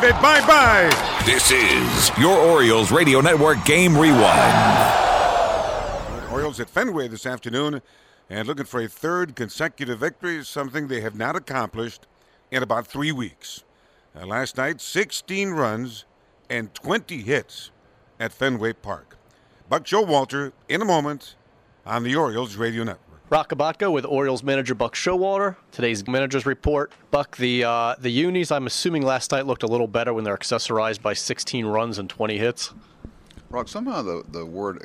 it bye-bye. This is your Orioles Radio Network Game Rewind. Orioles at Fenway this afternoon and looking for a third consecutive victory, something they have not accomplished in about 3 weeks. Last night, 16 runs and 20 hits at Fenway Park. Buck Showalter in a moment on the Orioles Radio Network. Roch Kubatko with Orioles manager Buck Showalter. Today's manager's report. Buck, the unis, I'm assuming last night looked a little better when they're accessorized by 16 runs and 20 hits. Rock, somehow the word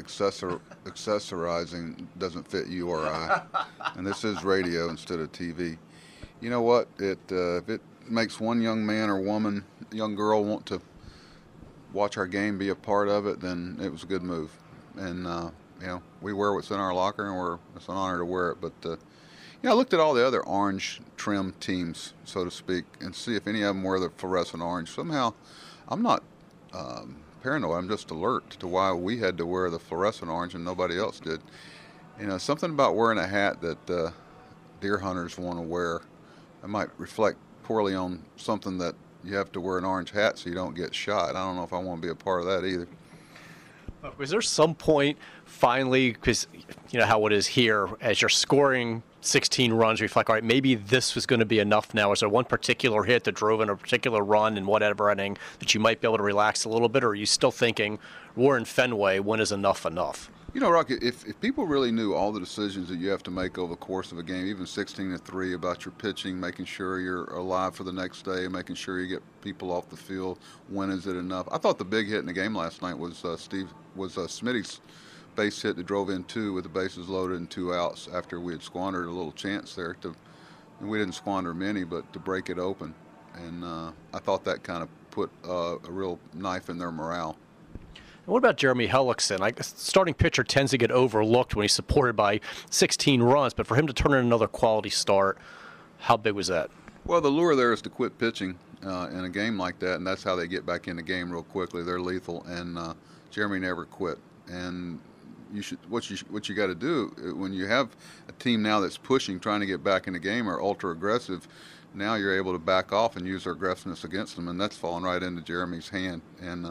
accessorizing doesn't fit you or I, and this is radio instead of TV. You know what? If it makes one young man or woman, young girl want to watch our game, be a part of it, then it was a good move. And we wear what's in our locker, and it's an honor to wear it. But I looked at all the other orange trim teams, so to speak, and see if any of them wear the fluorescent orange. Somehow, I'm not paranoid. I'm just alert to why we had to wear the fluorescent orange and nobody else did. Something about wearing a hat that deer hunters want to wear. It might reflect poorly on something that you have to wear an orange hat so you don't get shot. I don't know if I want to be a part of that either. Was there some point finally, because you know how it is here, as you're scoring 16 runs, you reflect, all right, maybe this was going to be enough now? Is there one particular hit that drove in a particular run in whatever inning that you might be able to relax a little bit, or are you still thinking, we're in Fenway, when is enough enough? Rocky, if people really knew all the decisions that you have to make over the course of a game, even 16-3, about your pitching, making sure you're alive for the next day, making sure you get people off the field, when is it enough? I thought the big hit in the game last night was Smitty's base hit that drove in 2 with the bases loaded and 2 outs after we had squandered a little chance there. And we didn't squander many, but to break it open. And I thought that kind of put a real knife in their morale. And what about Jeremy Hellickson? I guess starting pitcher tends to get overlooked when he's supported by 16 runs, but for him to turn in another quality start, how big was that? Well, the lure there is to quit pitching in a game like that, and that's how they get back in the game real quickly. They're lethal, and Jeremy never quit. And what you got to do when you have a team now that's pushing, trying to get back in the game, or ultra aggressive, now you're able to back off and use their aggressiveness against them, and that's fallen right into Jeremy's hand. And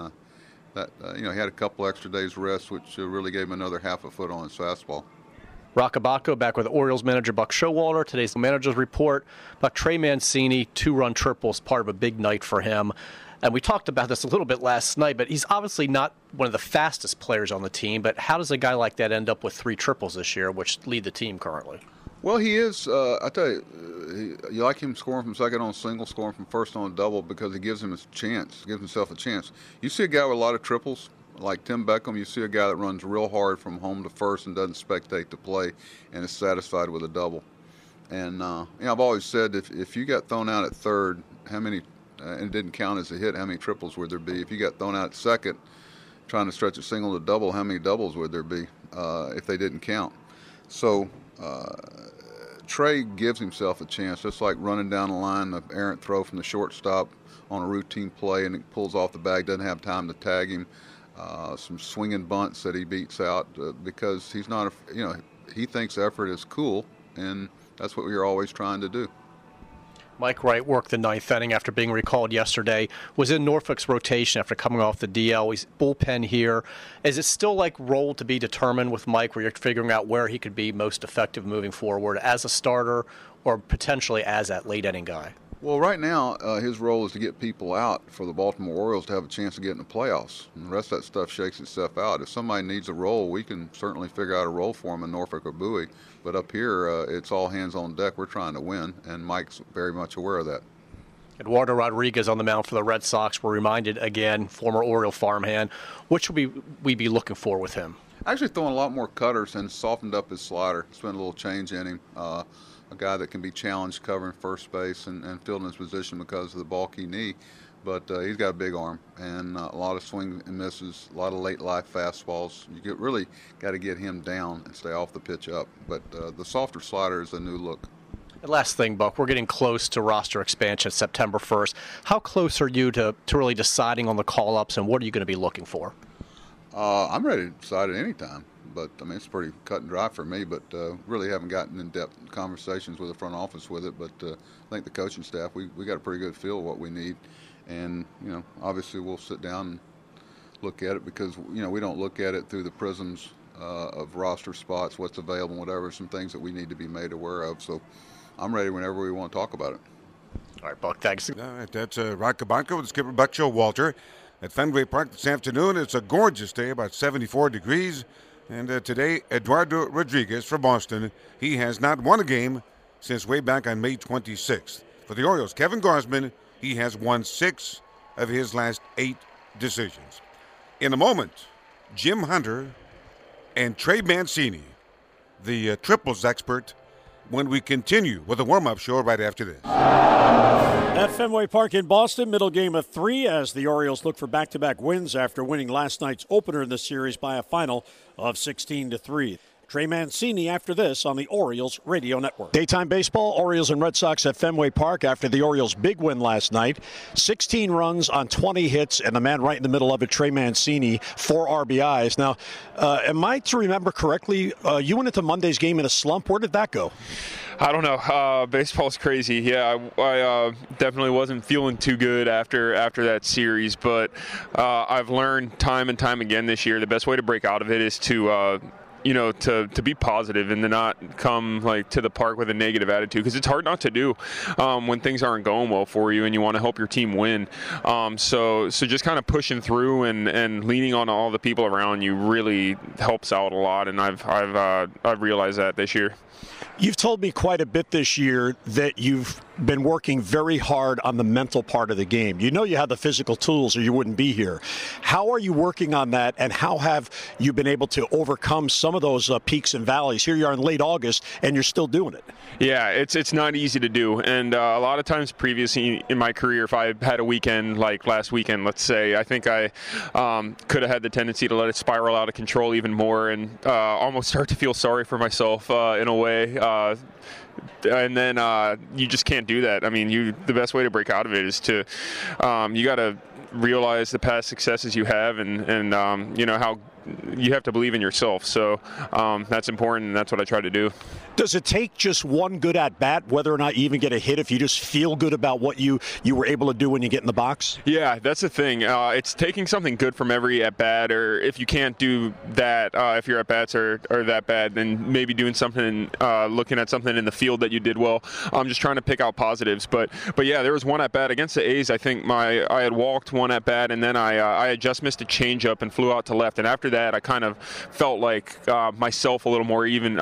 he had a couple extra days rest, which really gave him another half a foot on his fastball. Roch Kubatko back with Orioles manager Buck Showalter. Today's manager's report about Trey Mancini, 2-run triples, part of a big night for him. And we talked about this a little bit last night, but he's obviously not one of the fastest players on the team. But how does a guy like that end up with 3 triples this year, which lead the team currently? Well, he is. I tell you, you like him scoring from second on a single, scoring from first on a double, because it gives him a chance, gives himself a chance. You see a guy with a lot of triples, like Tim Beckham. You see a guy that runs real hard from home to first and doesn't spectate the play and is satisfied with a double. And I've always said, if you got thrown out at third, how many, and it didn't count as a hit, how many triples would there be? If you got thrown out at second, trying to stretch a single to double, how many doubles would there be if they didn't count? So Trey gives himself a chance, just like running down the line, the errant throw from the shortstop on a routine play, and it pulls off the bag, doesn't have time to tag him. Some swinging bunts that he beats out because he's not, he thinks effort is cool, and that's what we are always trying to do. Mike Wright worked the 9th inning after being recalled yesterday, was in Norfolk's rotation after coming off the DL. He's bullpen here. Is it still like role to be determined with Mike, where you're figuring out where he could be most effective moving forward as a starter or potentially as that late inning guy? Well, right now, his role is to get people out for the Baltimore Orioles to have a chance to get in the playoffs. And the rest of that stuff shakes itself out. If somebody needs a role, we can certainly figure out a role for him in Norfolk or Bowie. But up here, it's all hands on deck. We're trying to win, and Mike's very much aware of that. Eduardo Rodriguez on the mound for the Red Sox. We're reminded again, former Oriole farmhand. What should we be looking for with him? Actually throwing a lot more cutters and softened up his slider. It's been a little change in him. A guy that can be challenged covering first base and fielding his position because of the bulky knee. But he's got a big arm and a lot of swing and misses, a lot of late life fastballs. You really got to get him down and stay off the pitch up. But the softer slider is a new look. And last thing, Buck, we're getting close to roster expansion September 1st. How close are you to really deciding on the call-ups, and what are you going to be looking for? I'm ready to decide at any time. But, it's pretty cut and dry for me, but really haven't gotten in-depth conversations with the front office with it. But I think the coaching staff, we got a pretty good feel of what we need. And, obviously we'll sit down and look at it because, we don't look at it through the prisms of roster spots, what's available, whatever, some things that we need to be made aware of. So I'm ready whenever we want to talk about it. All right, Buck, thanks. All right, that's Rod Cabanco with Skipper Buck Showalter at Fenway Park this afternoon. It's a gorgeous day, about 74 degrees. And today, Eduardo Rodriguez from Boston, he has not won a game since way back on May 26th. For the Orioles, Kevin Gausman, he has won 6 of his last 8 decisions. In a moment, Jim Hunter and Trey Mancini, the triples expert, when we continue with the warm-up show right after this. At Fenway Park in Boston, middle game of 3 as the Orioles look for back-to-back wins after winning last night's opener in the series by a final of 16-3. Trey Mancini after this on the Orioles Radio Network. Daytime baseball, Orioles and Red Sox at Fenway Park after the Orioles' big win last night. 16 runs on 20 hits, and the man right in the middle of it, Trey Mancini, 4 RBIs. Now, am I to remember correctly, you went into Monday's game in a slump. Where did that go? I don't know. Baseball's crazy. Yeah, I definitely wasn't feeling too good after that series, but I've learned time and time again this year the best way to break out of it is to to be positive and to not come to the park with a negative attitude, because it's hard not to do when things aren't going well for you and you want to help your team win. So just kind of pushing through and leaning on all the people around you really helps out a lot, and I've realized that this year. You've told me quite a bit this year that you've been working very hard on the mental part of the game. You know you have the physical tools or you wouldn't be here. How are you working on that, and how have you been able to overcome some of those peaks and valleys? Here you are in late August, and you're still doing it. Yeah, it's not easy to do, and a lot of times previously in my career, if I had a weekend like last weekend, let's say, I think I could have had the tendency to let it spiral out of control even more and almost start to feel sorry for myself in a way. And then you just can't do that. I mean, the best way to break out of it is to you got to realize the past successes you have, and how you have to believe in yourself. So that's important, and that's what I try to do. Does it take just one good at-bat, whether or not you even get a hit, if you just feel good about what you were able to do when you get in the box? Yeah, that's the thing. It's taking something good from every at-bat, or if you can't do that, if your at-bats are that bad, then maybe doing something, looking at something in the field that you did well. I'm just trying to pick out positives. But yeah, there was one at-bat against the A's. I think I had walked one at-bat, and then I had just missed a changeup and flew out to left. And after that, I kind of felt like myself a little more even.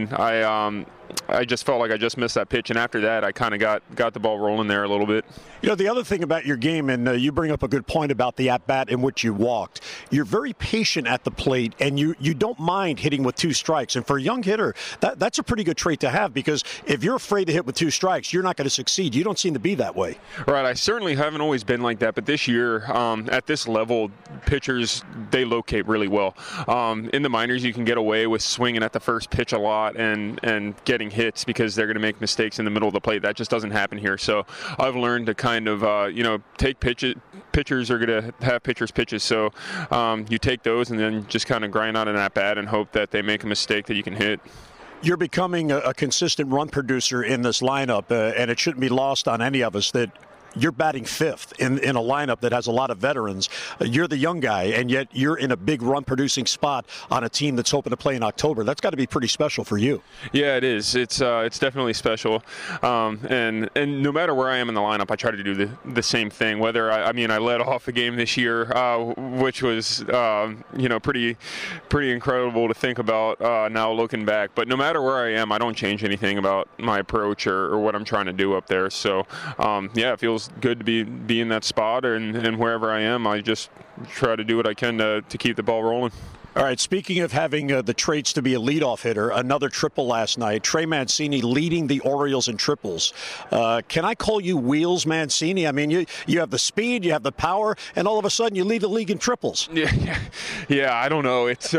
I just felt like I just missed that pitch, and after that, I kind of got the ball rolling there a little bit. The other thing about your game, and you bring up a good point about the at-bat in which you walked, you're very patient at the plate, and you don't mind hitting with 2 strikes. And for a young hitter, that's a pretty good trait to have, because if you're afraid to hit with 2 strikes, you're not going to succeed. You don't seem to be that way. Right. I certainly haven't always been like that, but this year, at this level, pitchers, they locate really well. In the minors, you can get away with swinging at the first pitch a lot and getting hits because they're going to make mistakes in the middle of the plate. That just doesn't happen here. So I've learned to kind of, take pitches. Pitchers are going to have pitchers' pitches. So you take those and then just kind of grind out an at-bat and hope that they make a mistake that you can hit. You're becoming a consistent run producer in this lineup, and it shouldn't be lost on any of us that you're batting 5th in a lineup that has a lot of veterans. You're the young guy, and yet you're in a big run-producing spot on a team that's hoping to play in October. That's got to be pretty special for you. Yeah, it is. It's definitely special. And no matter where I am in the lineup, I try to do the same thing. Whether I led off a game this year, which was pretty incredible to think about now looking back. But no matter where I am, I don't change anything about my approach or what I'm trying to do up there. So it feels good to be in that spot, and wherever I am, I just try to do what I can to keep the ball rolling. All right, speaking of having the traits to be a leadoff hitter, another triple last night. Trey Mancini leading the Orioles in triples. Can I call you Wheels Mancini? I mean, you have the speed, you have the power, and all of a sudden you lead the league in triples. Yeah, I don't know. It's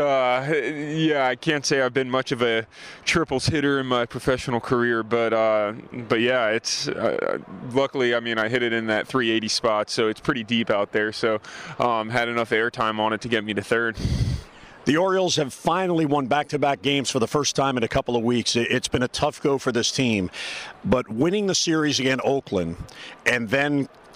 I can't say I've been much of a triples hitter in my professional career, but yeah, it's luckily, I hit it in that 380 spot, so it's pretty deep out there. So had enough airtime on it to get me to third. The Orioles have finally won back-to-back games for the first time in a couple of weeks. It's been a tough go for this team, but winning the series against Oakland and then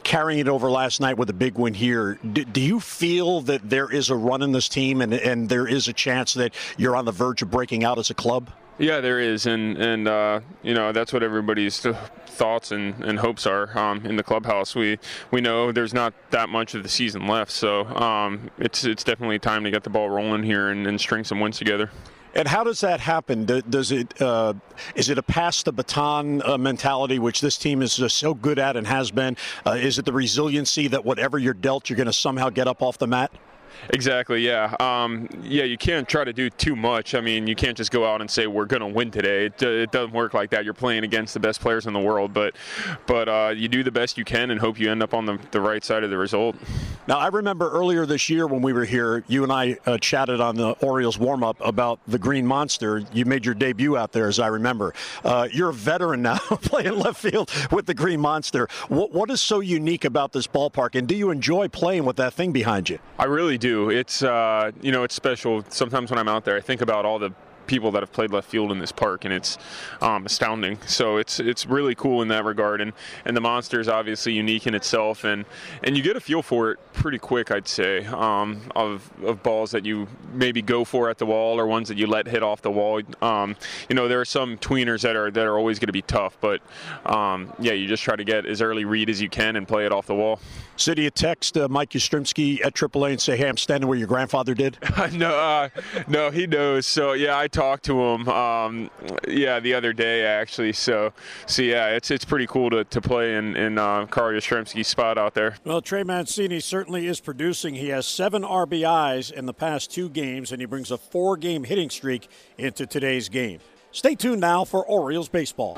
carrying it over last night with a big win here. Do you feel that there is a run in this team and there is a chance that you're on the verge of breaking out as a club? Yeah, there is, and that's what everybody's thoughts and hopes are in the clubhouse. We know there's not that much of the season left, so it's definitely time to get the ball rolling here and string some wins together. And how does that happen? Is it a pass the baton mentality, which this team is just so good at and has been? Is it the resiliency that whatever you're dealt, you're going to somehow get up off the mat? Exactly, yeah. You can't try to do too much. I mean, you can't just go out and say we're going to win today. It doesn't work like that. You're playing against the best players in the world, but you do the best you can and hope you end up on the right side of the result. Now, I remember earlier this year when we were here, you and I chatted on the Orioles warm-up about the Green Monster. You made your debut out there, as I remember. You're a veteran now playing left field with the Green Monster. What is so unique about this ballpark, and do you enjoy playing with that thing behind you? I really do. It's it's special. Sometimes when I'm out there, I think about all the people that have played left field in this park, and it's astounding. So it's really cool in that regard, and the Monster is obviously unique in itself, and you get a feel for it pretty quick, I'd say, of balls that you maybe go for at the wall or ones that you let hit off the wall. There are some tweeners that are always going to be tough, but you just try to get as early read as you can and play it off the wall. So do you text Mike Yastrzemski at AAA and say, hey, I'm standing where your grandfather did? No, he knows. So, yeah, I talked to him, the other day, actually. So yeah, it's pretty cool to play in Carl Yastrzemski's spot out there. Well, Trey Mancini certainly is producing. He has 7 RBIs in the past 2 games, and he brings a 4-game hitting streak into today's game. Stay tuned now for Orioles baseball.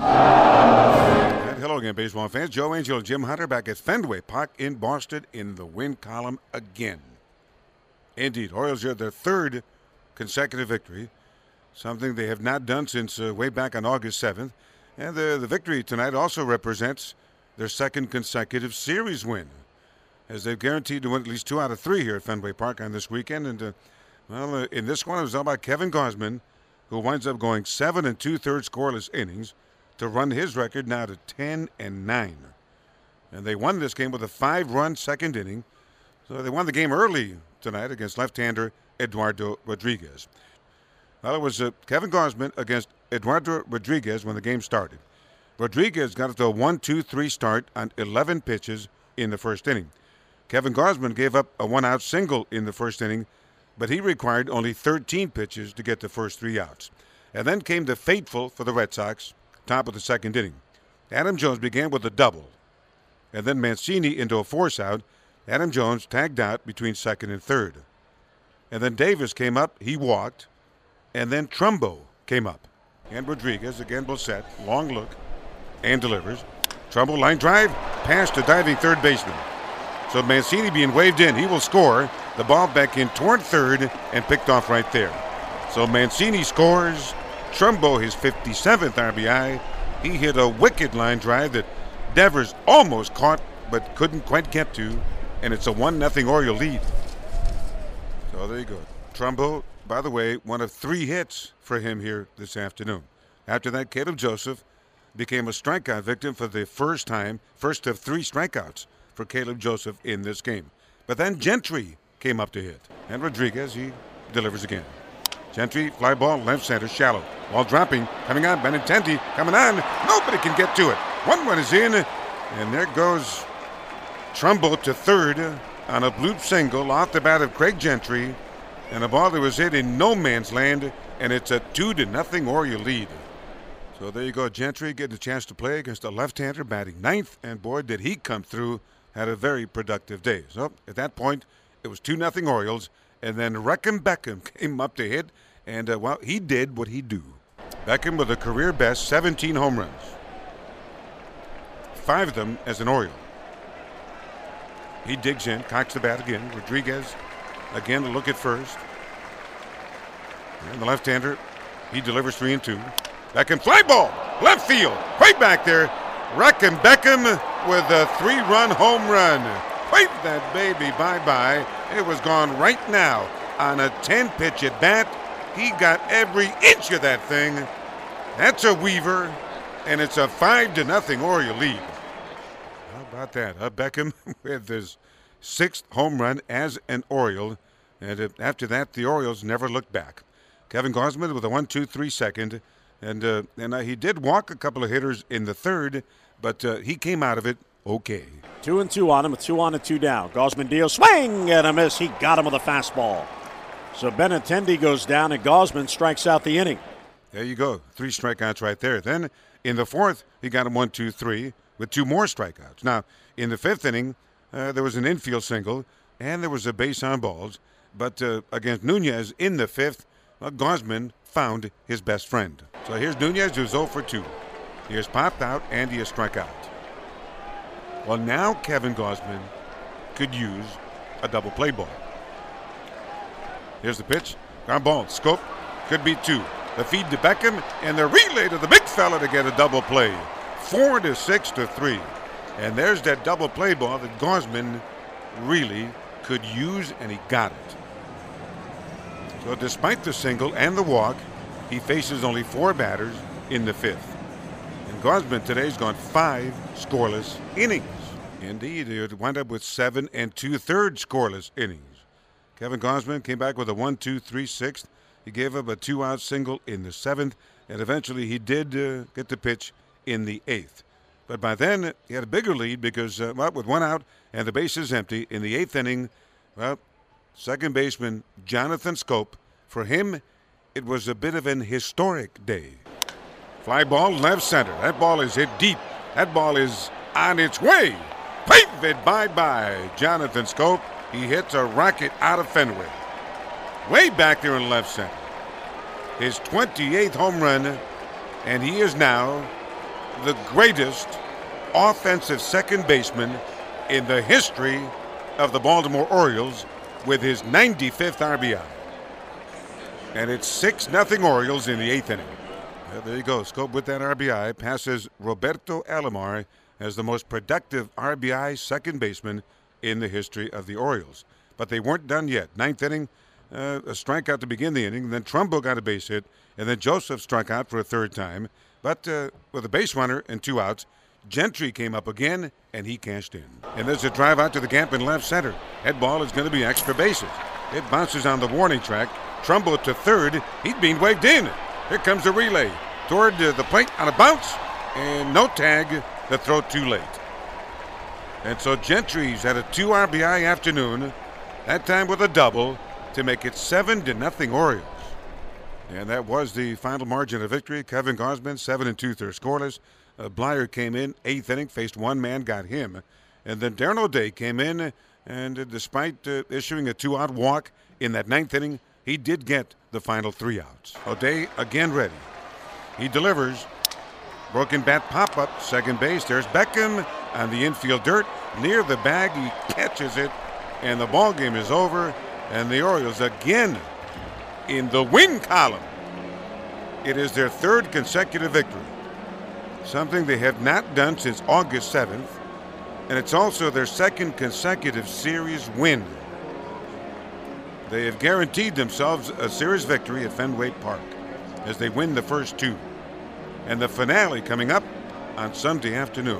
And hello again, baseball fans. Joe Angel and Jim Hunter back at Fenway Park in Boston in the win column again. Indeed, Orioles are their 3rd consecutive victory, something they have not done since way back on August 7th. And the victory tonight also represents their 2nd consecutive series win, as they've guaranteed to win at least 2 out of 3 here at Fenway Park on this weekend. And, in this one, it was all about Kevin Gausman, who winds up going 7 2/3 scoreless innings to run his record now to 10-9. And they won this game with a 5-run second inning. So they won the game early tonight against left-hander Eduardo Rodriguez. Well, it was Kevin Gausman against Eduardo Rodriguez when the game started. Rodriguez got it to a 1-2-3 start on 11 pitches in the first inning. Kevin Gausman gave up a 1-out single in the first inning, but he required only 13 pitches to get the first 3 outs. And then came the fateful for the Red Sox, top of the second inning. Adam Jones began with a double, and then Mancini into a force out. Adam Jones tagged out between second and third. And then Davis came up, he walked, and then Trumbo came up. And Rodriguez again will set, long look, and delivers. Trumbo line drive, pass to diving third baseman. So Mancini being waved in, he will score. The ball back in toward third and picked off right there. So Mancini scores. Trumbo his 57th RBI. He hit a wicked line drive that Devers almost caught but couldn't quite get to, and it's a 1-0 Oriole lead. So there you go. Trumbo, by the way, one of 3 hits for him here this afternoon. After that, Caleb Joseph became a strikeout victim for the first time, first of 3 strikeouts for Caleb Joseph in this game. But then Gentry came up to hit. And Rodriguez, he delivers again. Gentry, fly ball, left center, shallow. Ball dropping, coming on, Benintendi coming on. Nobody can get to it. 1 run is in, and there goes Trumbo to third on a bloop single off the bat of Craig Gentry. And a ball that was hit in no man's land, and it's a 2-0 Oriole lead. So there you go, Gentry getting a chance to play against a left-hander batting 9th, and boy, did he come through. Had a very productive day. So at that point, it was 2-0 Orioles, and then Reckham Beckham came up to hit, and he did what he do. Beckham with a career best 17 home runs, 5 of them as an Oriole. He digs in, cocks the bat again. Rodriguez again to look at first. And the left-hander, he delivers 3-2. Beckham fly ball, left field, right back there. Reckham Beckham with a 3-run home run. Wave that baby bye-bye. It was gone right now on a 10-pitch at bat. He got every inch of that thing. That's a Weaver, and it's a 5-0 Oriole lead. How about that? Beckham with his 6th home run as an Oriole. And after that, the Orioles never looked back. Kevin Gausman with a 1-2-3 second. And he did walk a couple of hitters in the 3rd, but he came out of it okay. 2-2 on him with 2 on and 2 down. Gausman deals, swing and a miss. He got him with a fastball. So Benintendi goes down and Gausman strikes out the inning. There you go. 3 strikeouts right there. Then in the 4th, he got him 1-2-3 with 2 more strikeouts. Now, in the 5th inning, there was an infield single and there was a base on balls. But against Nunez in the 5th, Gausman found his best friend. So here's Nunez, who's 0 for 2. He has popped out and he has struck out. Well, now Kevin Gausman could use a double play ball. Here's the pitch. Ground ball. Schoop. Could be 2. The feed to Beckham and the relay to the big fella to get a double play. 4-6-3. And there's that double play ball that Gausman really could use, and he got it. So despite the single and the walk, he faces only 4 batters in the 5th. And Gausman today's gone 5 scoreless innings. Indeed, he would wind up with 7 2/3 scoreless innings. Kevin Gausman came back with a 1-2-3 6th. He gave up a 2-out single in the 7th, and eventually he did get the pitch in the 8th. But by then, he had a bigger lead because, with 1 out and the bases empty in the 8th inning, second baseman Jonathan Schoop, for him, it was a bit of an historic day. Fly ball left center. That ball is hit deep. That ball is on its way. Wave it bye-bye. Jonathan Schoop, he hits a rocket out of Fenway. Way back there in left center. His 28th home run, and he is now the greatest offensive second baseman in the history of the Baltimore Orioles with his 95th RBI. And it's 6-0 Orioles in the 8th inning. There you go. Schoop with that RBI passes Roberto Alomar as the most productive RBI second baseman in the history of the Orioles. But they weren't done yet. 9th inning, a strikeout to begin the inning. Then Trumbo got a base hit, and then Joseph struck out for a 3rd time. But with a base runner and 2 outs, Gentry came up again, and he cashed in. And there's a drive out to the gap in left center. That ball is going to be extra bases. It bounces on the warning track. Trumbo to 3rd. He's being waved in. Here comes the relay toward the plate on a bounce, and no tag. The throw too late. And so Gentry's had a 2 RBI afternoon, that time with a double, to make it 7-0 Orioles. And that was the final margin of victory. Kevin Gausman, 7 2/3 scoreless. Blyer came in, 8th inning, faced 1 man, got him. And then Darren O'Day came in, and despite issuing a 2-out walk in that 9th inning, he did get the final 3 outs. O'Day again ready. He delivers. Broken bat pop-up, second base. There's Beckham on the infield dirt. Near the bag, he catches it, and the ball game is over. And the Orioles again in the win column. It is their 3rd consecutive victory, something they have not done since August 7th, and it's also their 2nd consecutive series win. They have guaranteed themselves a series victory at Fenway Park as they win the first 2. And the finale coming up on Sunday afternoon.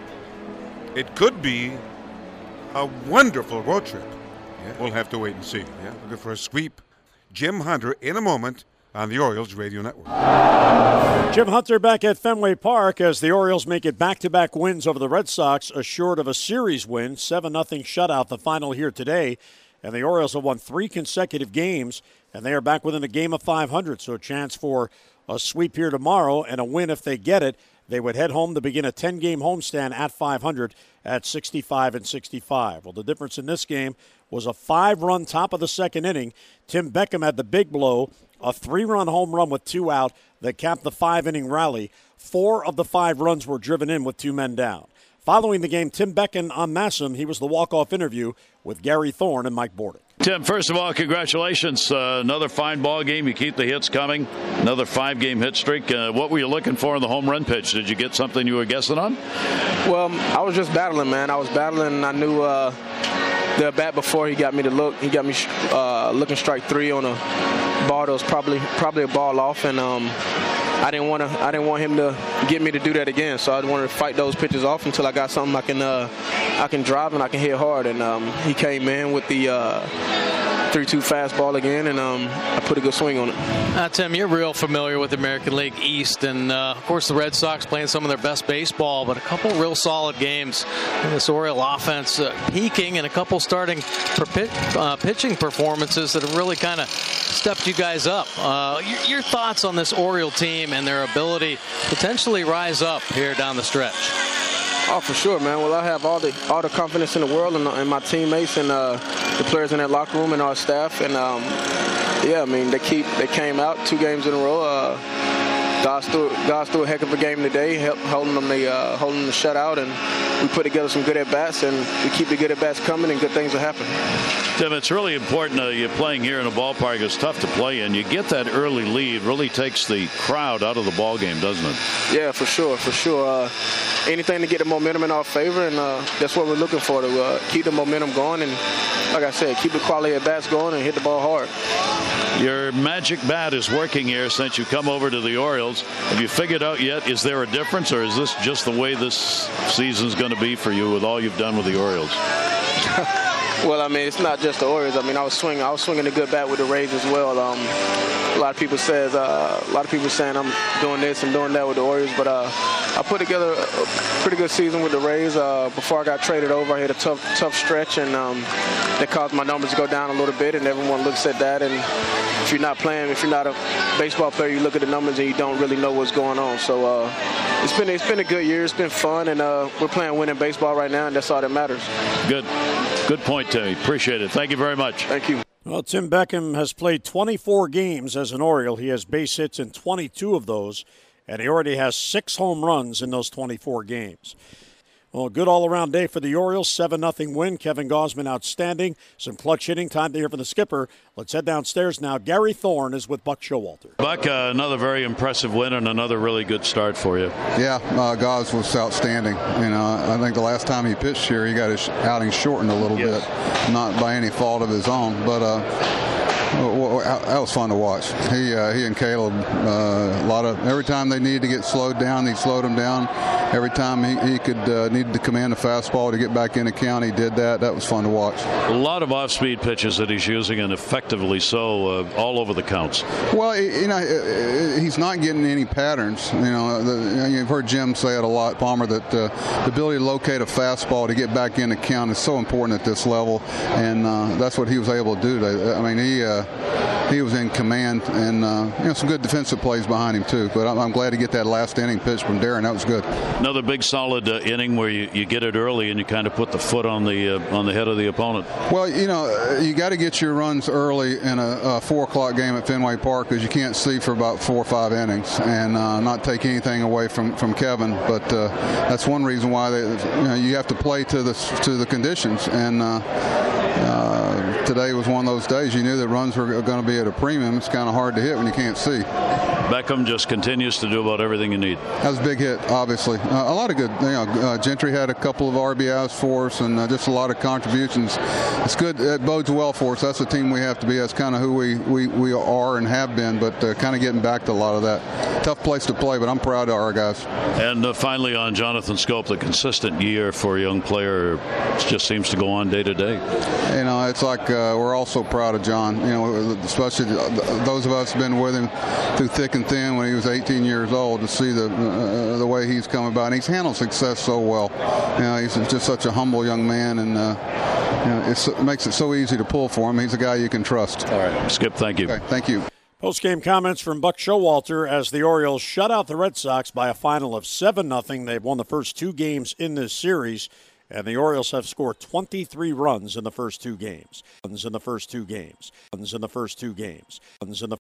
It could be a wonderful road trip. Yeah, we'll have to wait and see. Yeah, looking for a sweep. Jim Hunter in a moment on the Orioles Radio Network. Jim Hunter back at Fenway Park as the Orioles make it back-to-back wins over the Red Sox, assured of a series win, 7-0 shutout, the final here today. And the Orioles have won 3 consecutive games, and they are back within a game of 500, so a chance for a sweep here tomorrow and a win if they get it. They would head home to begin a 10-game homestand at 500 at 65-65. Well, the difference in this game was a 5-run top of the 2nd inning. Tim Beckham had the big blow, a 3-run home run with 2 out that capped the 5-inning rally. 4 of the 5 runs were driven in with 2 men down. Following the game, Tim Beckham unmasked him. He was the walk-off interview with Gary Thorne and Mike Bordick. Tim, first of all, congratulations. Another fine ball game. You keep the hits coming. Another 5-game hit streak. What were you looking for in the home run pitch? Did you get something you were guessing on? Well, I was just battling, man. I was battling. I knew the bat before he got me to look. He got me looking strike 3 on a ball that was probably a ball off. And I didn't want him to get me to do that again. So I wanted to fight those pitches off until I got something I can drive and I can hit hard. And he came in with the 3-2 fastball again, and I put a good swing on it. Tim, you're real familiar with the American League East, and of course the Red Sox playing some of their best baseball, but a couple real solid games. And this Oriole offense peaking, and a couple starting pitching performances that have really kind of stepped you guys up. Your thoughts on this Oriole team and their ability to potentially rise up here down the stretch? Oh, for sure, man. Well, I have all the confidence in the world in my teammates and the players in that locker room and our staff. And yeah, I mean, they came out 2 games in a row. God's threw a heck of a game today, holding them the shutout, and we put together some good at bats, and we keep the good at bats coming, and good things will happen. Tim, it's really important. You're playing here in a ballpark. It's tough to play in. You get that early lead, really takes the crowd out of the ball game, doesn't it? Yeah, for sure. Anything to get the momentum in our favor, and that's what we're looking for, to keep the momentum going, and like I said, keep the quality at bats going and hit the ball hard. Your magic bat is working here since you come over to the Orioles. Have you figured out yet, is there a difference, or is this just the way this season's going to be for you with all you've done with the Orioles? Well, I mean, it's not just the Orioles. I mean, I was swinging a good bat with the Rays as well. A lot of people saying I'm doing this and doing that with the Orioles, but I put together a pretty good season with the Rays. Before I got traded over, I hit a tough stretch, and that caused my numbers to go down a little bit, and everyone looks at that, and if you're not a baseball player, you look at the numbers and you don't really know what's going on. So it's been a good year. It's been fun, and we're playing winning baseball right now, and that's all that matters. Good point, Timmy. Appreciate it. Thank you very much. Thank you. Well, Tim Beckham has played 24 games as an Oriole. He has base hits in 22 of those, and he already has 6 home runs in those 24 games. Well, a good all-around day for the Orioles. 7-0 win. Kevin Gausman outstanding. Some clutch hitting. Time to hear from the skipper. Let's head downstairs now. Gary Thorne is with Buck Showalter. Buck, another very impressive win and another really good start for you. Yeah, Gauss was outstanding. I think the last time he pitched here, he got his outing shortened a little bit, not by any fault of his own, but that was fun to watch. He and Caleb, every time they needed to get slowed down, he slowed them down. Every time he needed to command a fastball to get back into count, he did that. That was fun to watch. A lot of off-speed pitches that he's using, and effectively so, all over the counts. Well, he's not getting any patterns. You've heard Jim say it a lot, Palmer, that the ability to locate a fastball to get back into count is so important at this level, and that's what he was able to do today. I mean, he was in command, and some good defensive plays behind him too. But I'm glad to get that last inning pitch from Darren. That was good. Another big solid inning where you get it early and you kind of put the foot on the head of the opponent. Well, you got to get your runs early in a 4:00 game at Fenway Park, because you can't see for about 4 or 5 innings, and not take anything away from Kevin. But that's one reason why you have to play to the conditions, and today was one of those days. You knew that runs were going to be at a premium. It's kind of hard to hit when you can't see. Beckham just continues to do about everything you need. That was a big hit, obviously. A lot of good. Gentry had a couple of RBIs for us, and just a lot of contributions. It's good. It bodes well for us. That's the team we have to be. That's kind of who we are and have been. But kind of getting back to a lot of that. Tough place to play, but I'm proud of our guys. And finally, on Jonathan Schoop, the consistent year for a young player just seems to go on day to day. It's like we're also proud of John. Especially those of us who've been with him through thick and thin when he was 18 years old, to see the way he's come about. And he's handled success so well. He's just such a humble young man, and it makes it so easy to pull for him. He's a guy you can trust. All right, Skip, thank you. Okay, thank you. Post-game comments from Buck Showalter as the Orioles shut out the Red Sox by a final of 7-0. They've won the first 2 games in this series, and the Orioles have scored 23 runs in the first 2 games. Runs in the first 2 games. Runs in the first 2 games. Runs in the